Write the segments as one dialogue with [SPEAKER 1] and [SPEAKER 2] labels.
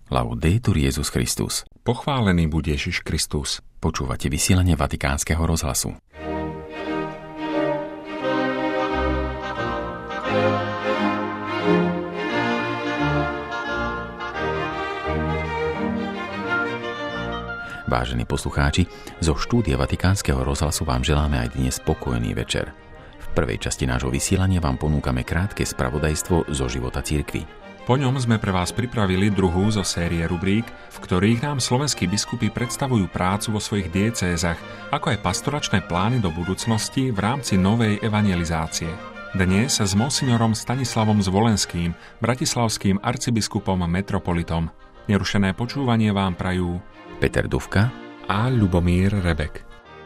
[SPEAKER 1] Laudetur Jesus Christus.
[SPEAKER 2] Pochválený buď Ježiš Kristus.
[SPEAKER 1] Počúvate vysielanie Vatikánskeho rozhlasu. Vážení poslucháči, zo štúdia Vatikánskeho rozhlasu vám želáme aj dnes spokojný večer. V prvej časti nášho vysielania vám ponúkame krátke spravodajstvo zo života cirkvi.
[SPEAKER 2] Po ňom sme pre vás pripravili druhú zo série rubrík, v ktorých nám slovenskí biskupy predstavujú prácu vo svojich diecézach, ako aj pastoračné plány do budúcnosti v rámci novej evangelizácie. Dnes s monsignorom Stanislavom Zvolenským, bratislavským arcibiskupom metropolitom. Nerušené počúvanie vám prajú
[SPEAKER 1] Peter Dufka
[SPEAKER 2] a Ľubomír Rebek.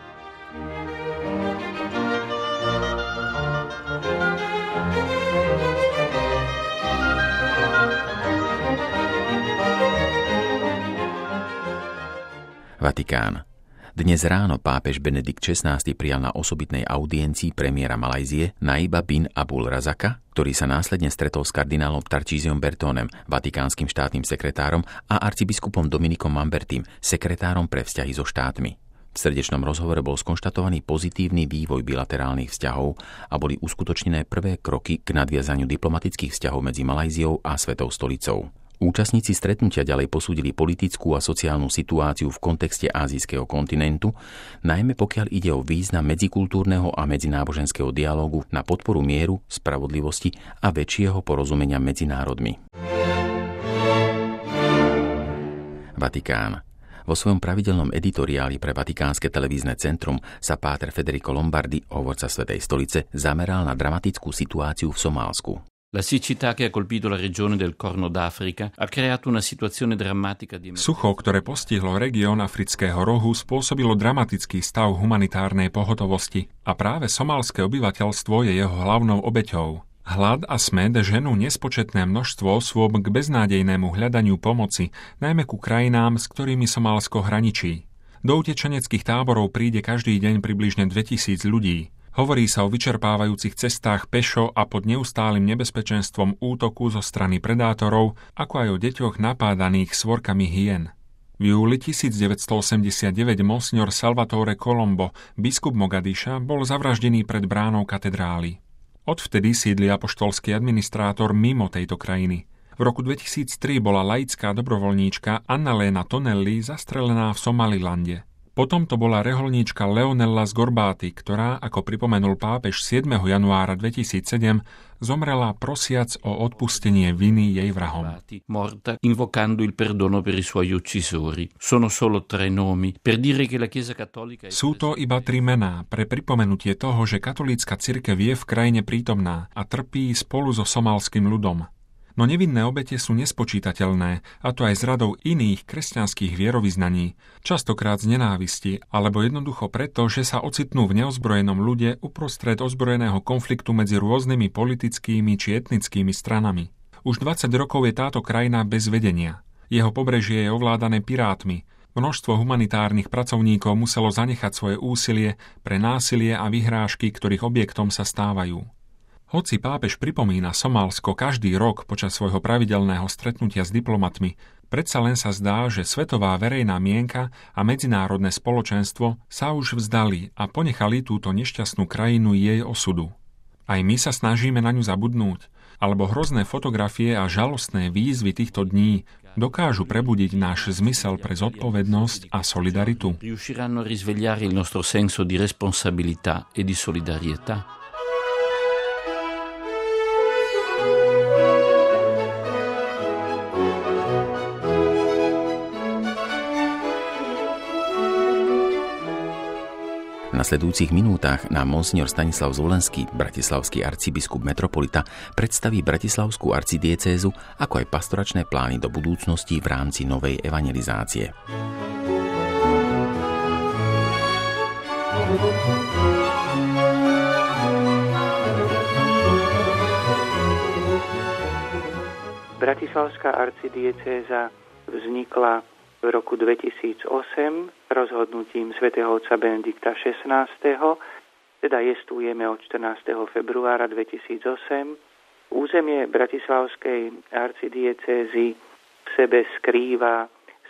[SPEAKER 1] Vatikán. Dnes ráno pápež Benedikt XVI prijal na osobitnej audiencii premiéra Malajzie Naiba bin Abdul Razaka, ktorý sa následne stretol s kardinálom Tarcísiom Bertónem, vatikánskym štátnym sekretárom, a arcibiskupom Dominikom Mambertim, sekretárom pre vzťahy so štátmi. V srdečnom rozhovore bol skonštatovaný pozitívny vývoj bilaterálnych vzťahov a boli uskutočnené prvé kroky k nadviazaniu diplomatických vzťahov medzi Malajziou a Svetou stolicou. Účastníci stretnutia ďalej posúdili politickú a sociálnu situáciu v kontexte ázijského kontinentu, najmä pokiaľ ide o význam medzikultúrneho a medzináboženského dialógu na podporu mieru, spravodlivosti a väčšieho porozumenia medzi národmi. Vatikán. Vo svojom pravidelnom editoriáli pre Vatikánske televízne centrum sa páter Federico Lombardi, hovorca Svätej stolice, zameral na dramatickú situáciu v Somálsku.
[SPEAKER 3] La siccità che ha colpito la regione del Corno d'Africa ha creato una situazione drammatica di
[SPEAKER 2] Sucho, ktoré postihlo región Afrického rohu, spôsobilo dramatický stav humanitárnej pohotovosti a práve somálske obyvateľstvo je jeho hlavnou obeťou. Hlad a smäd ženú nespočetné množstvo osôb k beznádejnému hľadaniu pomoci, najmä ku krajinám, s ktorými Somálsko hraničí. Do utečeneckých táborov príde každý deň približne 2000 ľudí. Hovorí sa o vyčerpávajúcich cestách pešo a pod neustálym nebezpečenstvom útoku zo strany predátorov, ako aj o deťoch napádaných svorkami hyen. V júli 1989 monsignor Salvatore Colombo, biskup Mogadiša, bol zavraždený pred bránou katedrály. Odvtedy sídli apoštolský administrátor mimo tejto krajiny. V roku 2003 bola laická dobrovoľníčka Anna-Léna Tonelli zastrelená v Somalilande. Potom to bola reholníčka Leonella Sgorbati, ktorá, ako pripomenul pápež 7. januára 2007, zomrela prosiac o odpustenie viny jej vrahom.
[SPEAKER 3] Morta invocando il perdono per i suoi uccisori. Sono solo 3 nomi per dire che la Chiesa cattolica
[SPEAKER 2] Sú to iba 3 mená pre pripomenutie toho, že katolícka cirkev je v krajine prítomná a trpí spolu so somálskym ľudom. No nevinné obete sú nespočítateľné, a to aj z radou iných kresťanských vierovyznaní, častokrát z nenávisti, alebo jednoducho preto, že sa ocitnú v neozbrojenom ľude uprostred ozbrojeného konfliktu medzi rôznymi politickými či etnickými stranami. Už 20 rokov je táto krajina bez vedenia. Jeho pobrežie je ovládané pirátmi. Množstvo humanitárnych pracovníkov muselo zanechať svoje úsilie pre násilie a vyhrážky, ktorých objektom sa stávajú. Hoci pápež pripomína Somálsko každý rok počas svojho pravidelného stretnutia s diplomatmi, predsa len sa zdá, že svetová verejná mienka a medzinárodné spoločenstvo sa už vzdali a ponechali túto nešťastnú krajinu jej osudu. Aj my sa snažíme na ňu zabudnúť, alebo hrozné fotografie a žalostné výzvy týchto dní dokážu prebudiť náš zmysel pre zodpovednosť a solidaritu.
[SPEAKER 3] Riusciranno a risvegliare il nostro senso di responsabilità e di solidarietà?
[SPEAKER 1] V nasledujúcich minútach nám monsignor Stanislav Zvolenský, bratislavský arcibiskup metropolita, predstaví bratislavskú arcidiecézu, ako aj pastoračné plány do budúcnosti v rámci novej evangelizácie.
[SPEAKER 4] Bratislavská arcidiecéza vznikla v roku 2008 rozhodnutím svätého otca Benedikta XVI. Teda jestvujeme od 14. februára 2008. Územie Bratislavskej arcidiecézy v sebe skrýva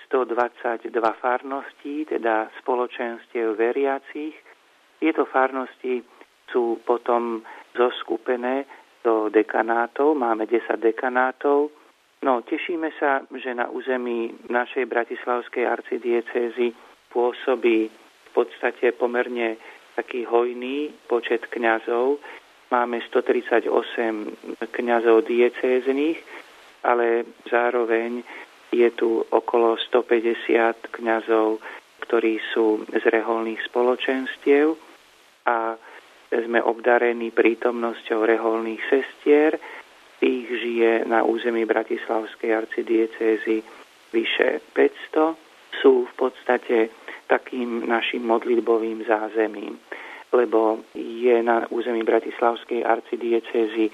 [SPEAKER 4] 122 farností, teda spoločenstiev veriacich. Tieto farnosti sú potom zoskupené do dekanátov, máme 10 dekanátov. No, tešíme sa, že na území našej bratislavskej arcidiecézy pôsobí v podstate pomerne taký hojný počet kňazov. Máme 138 kňazov diecéznych, ale zároveň je tu okolo 150 kňazov, ktorí sú z reholných spoločenstiev a sme obdarení prítomnosťou reholných sestier. Tých žije na území bratislavskej arcidiecézy vyše 500. Sú v podstate takým našim modlitbovým zázemím, lebo je na území bratislavskej arcidiecézy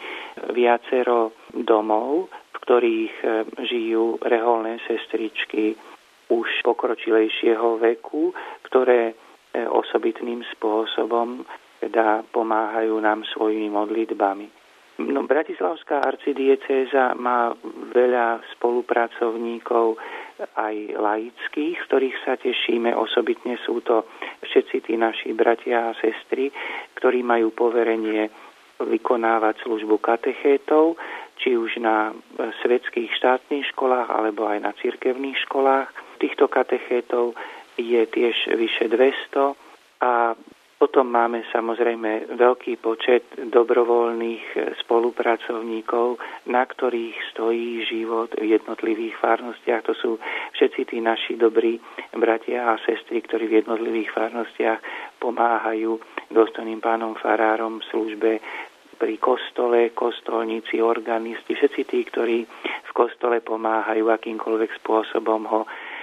[SPEAKER 4] viacero domov, v ktorých žijú reholné sestričky už pokročilejšieho veku, ktoré osobitným spôsobom teda pomáhajú nám svojimi modlitbami. No, bratislavská arcidiecéza má veľa spolupracovníkov aj laických, z ktorých sa tešíme. Osobitne sú to všetci tí naši bratia a sestry, ktorí majú poverenie vykonávať službu katechétov, či už na svetských štátnych školách, alebo aj na cirkevných školách. Týchto katechétov je tiež vyše 200 a potom máme samozrejme veľký počet dobrovoľných spolupracovníkov, na ktorých stojí život v jednotlivých farnostiach. To sú všetci tí naši dobrí bratia a sestry, ktorí v jednotlivých farnostiach pomáhajú dôstojným pánom farárom v službe pri kostole, kostolníci, organisti, všetci tí, ktorí v kostole pomáhajú akýmkoľvek spôsobom ho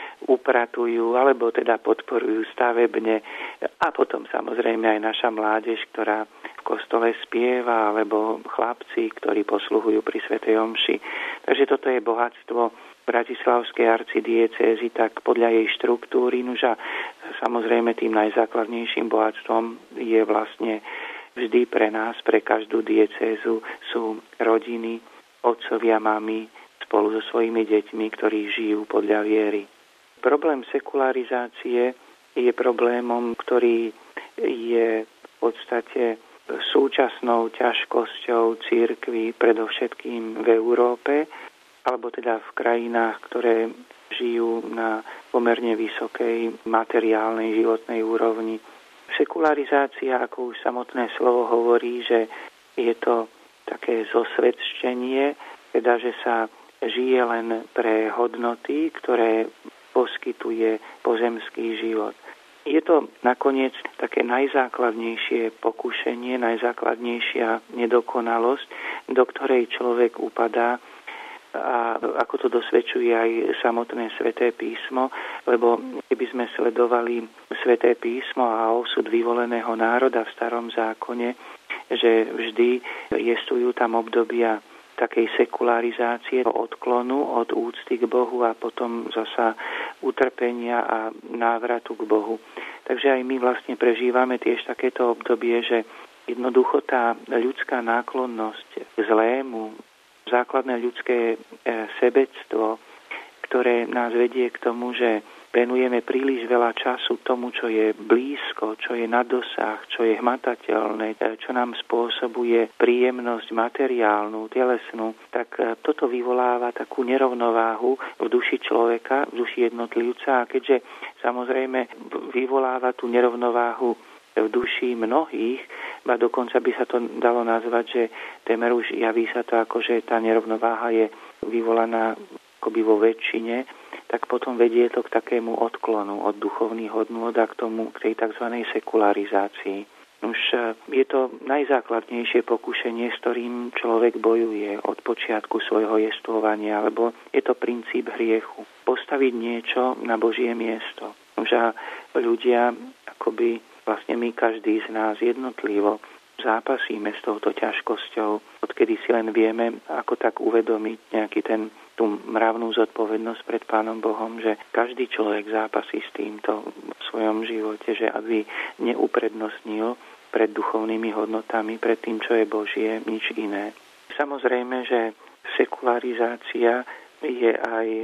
[SPEAKER 4] upratujú alebo teda podporujú stavebne a potom samozrejme aj naša mládež, ktorá v kostole spieva, alebo chlapci, ktorí posluhujú pri svätej omši. Takže toto je bohatstvo bratislavskej arcidiecézy, tak podľa jej štruktúry, a samozrejme tým najzákladnejším bohatstvom je vlastne vždy pre nás, pre každú diecézu sú rodiny, otcovia, mamy spolu so svojimi deťmi, ktorí žijú podľa viery. Problém sekularizácie je problémom, ktorý je v podstate súčasnou ťažkosťou cirkvi, predovšetkým v Európe, alebo teda v krajinách, ktoré žijú na pomerne vysokej materiálnej životnej úrovni. Sekularizácia, ako už samotné slovo hovorí, že je to také zosvedčenie, teda že sa žije len pre hodnoty, ktoré poskytuje pozemský život. Je to nakoniec také najzákladnejšie pokušenie, najzákladnejšia nedokonalosť, do ktorej človek upadá, a ako to dosvedčuje aj samotné Sväté písmo, lebo keby sme sledovali Sväté písmo a osud vyvoleného národa v Starom zákone, že vždy existujú tam obdobia takej sekularizácie, odklonu od úcty k Bohu a potom zasa utrpenia a návratu k Bohu. Takže aj my vlastne prežívame tiež takéto obdobie, že jednoducho tá ľudská náklonnosť k zlému, základné ľudské sebectvo, ktoré nás vedie k tomu, že venujeme príliš veľa času tomu, čo je blízko, čo je na dosah, čo je hmatateľné, čo nám spôsobuje príjemnosť materiálnu, telesnú, tak toto vyvoláva takú nerovnováhu v duši človeka, v duši jednotlivca, a keďže samozrejme vyvoláva tú nerovnováhu v duši mnohých, a dokonca by sa to dalo nazvať, že témer už javí sa to ako, že tá nerovnováha je vyvolaná akoby vo väčšine, tak potom vedie to k takému odklonu od duchovných hodnôt a k tej tzv. Sekularizácii. Už je to najzákladnejšie pokušenie, s ktorým človek bojuje od počiatku svojho jestvovania, lebo je to princíp hriechu. Postaviť niečo na Božie miesto. Už ľudia, akoby vlastne my, každý z nás jednotlivo, zápasíme s touto ťažkosťou, odkedy si len vieme ako tak uvedomiť tú mravnú zodpovednosť pred Pánom Bohom, že každý človek zápasí s týmto v svojom živote, že aby neuprednostnil pred duchovnými hodnotami, pred tým, čo je Božie, nič iné. Samozrejme, že sekularizácia je aj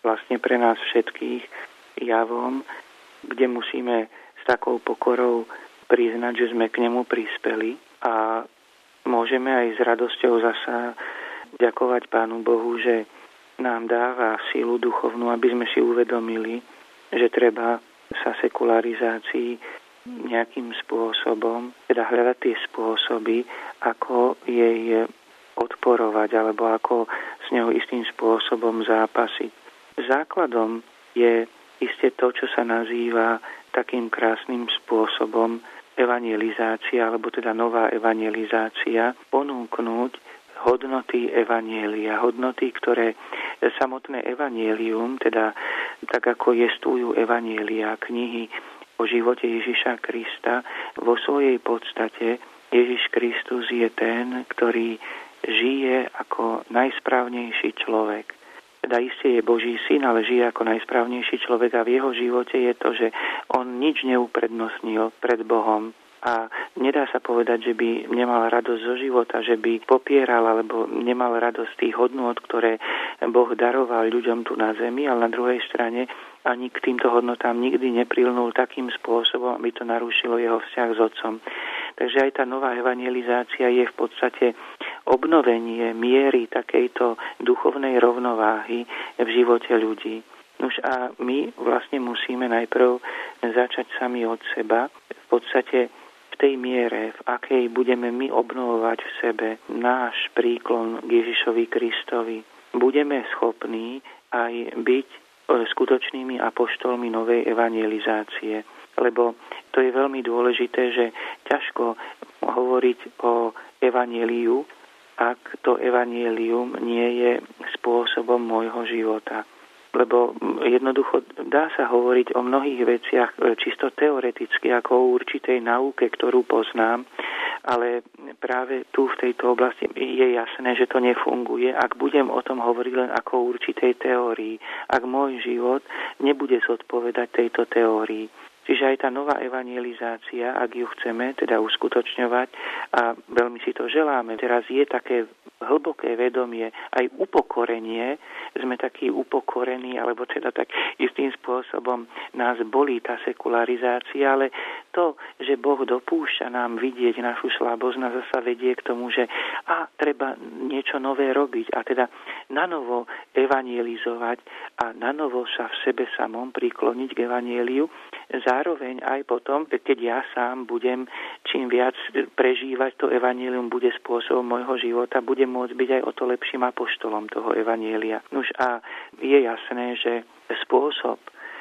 [SPEAKER 4] vlastne pre nás všetkých javom, kde musíme s takou pokorou priznať, že sme k nemu prispeli a môžeme aj s radosťou zasa ďakovať Pánu Bohu, že nám dáva sílu duchovnú, aby sme si uvedomili, že treba sa sekularizácii nejakým spôsobom, teda hľadať tie spôsoby, ako jej odporovať alebo ako s ňou istým spôsobom zápasiť. Základom je iste to, čo sa nazýva takým krásnym spôsobom evangelizácia, alebo teda nová evangelizácia, ponúknuť hodnoty evanjelia, hodnoty, ktoré samotné evanjelium, teda tak ako jestujú evanjelia, knihy o živote Ježiša Krista, vo svojej podstate Ježiš Kristus je ten, ktorý žije ako najsprávnejší človek. Teda iste je Boží syn, ale žije ako najsprávnejší človek a v jeho živote je to, že on nič neuprednostnil pred Bohom. A nedá sa povedať, že by nemal radosť zo života, že by popieral alebo nemal radosť tých hodnôt, ktoré Boh daroval ľuďom tu na zemi, ale na druhej strane ani k týmto hodnotám nikdy neprilnul takým spôsobom, aby to narušilo jeho vzťah s Otcom. Takže aj tá nová evangelizácia je v podstate obnovenie miery takejto duchovnej rovnováhy v živote ľudí. Nuž a my vlastne musíme najprv začať sami od seba, v podstate v tej miere, v akej budeme my obnovovať v sebe náš príklon k Ježišovi Kristovi, budeme schopní aj byť skutočnými apoštolmi novej evangelizácie. Lebo to je veľmi dôležité, že ťažko hovoriť o evanjeliu, ak to evanjelium nie je spôsobom môjho života. Lebo jednoducho dá sa hovoriť o mnohých veciach čisto teoreticky, ako o určitej nauke, ktorú poznám, ale práve tu v tejto oblasti je jasné, že to nefunguje, ak budem o tom hovoriť len ako o určitej teórii, ak môj život nebude zodpovedať tejto teórii. Čiže aj tá nová evangelizácia, ak ju chceme teda uskutočňovať, a veľmi si to želáme, teraz je také hlboké vedomie, aj upokorenie, sme takí upokorení, alebo teda tak istým spôsobom nás bolí tá sekularizácia, ale to, že Boh dopúšťa nám vidieť našu slabosť, nás zasa vedie k tomu, že treba niečo nové robiť a teda nanovo evangelizovať a nanovo sa v sebe samom prikloniť k evanjeliu. Zároveň aj potom, keď ja sám budem čím viac prežívať to evanjelium, bude spôsobom môjho života, budem môcť byť aj o to lepším apoštolom toho evanjelia. Nuž a je jasné, že spôsob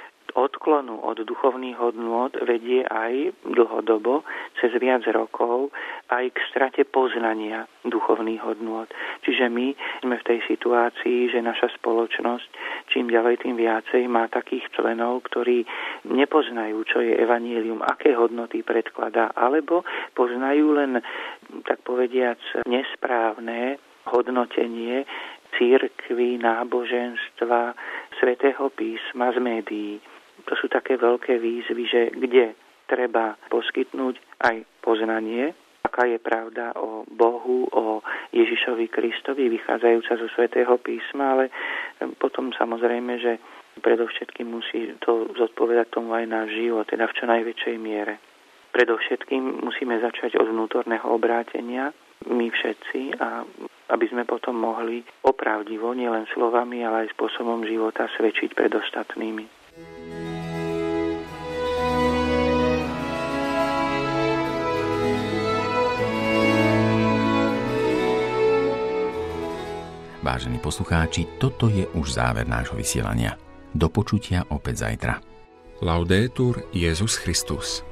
[SPEAKER 4] odklonu od duchovných hodnôt vedie aj dlhodobo, cez viac rokov, aj k strate poznania duchovných hodnôt. Čiže my sme v tej situácii, že naša spoločnosť čím ďalej tým viacej má takých členov, ktorí nepoznajú, čo je evanjelium, aké hodnoty predkladá, alebo poznajú len, tak povediac, nesprávne hodnotenie cirkvi, náboženstva, svätého písma z médií. To sú také veľké výzvy, že kde treba poskytnúť aj poznanie, aká je pravda o Bohu, o Ježišovi Kristovi, vychádzajúca zo svätého písma, ale potom samozrejme, že predovšetkým musí to zodpovedať tomu aj náš život, teda v čo najväčšej miere. Predovšetkým musíme začať od vnútorného obrátenia, my všetci, a aby sme potom mohli opravdivo, nielen slovami, ale aj spôsobom života svedčiť pred ostatnými.
[SPEAKER 1] Vážení poslucháči, toto je už záver nášho vysielania. Do počutia opäť zajtra.
[SPEAKER 2] Laudetur Jesus Christus.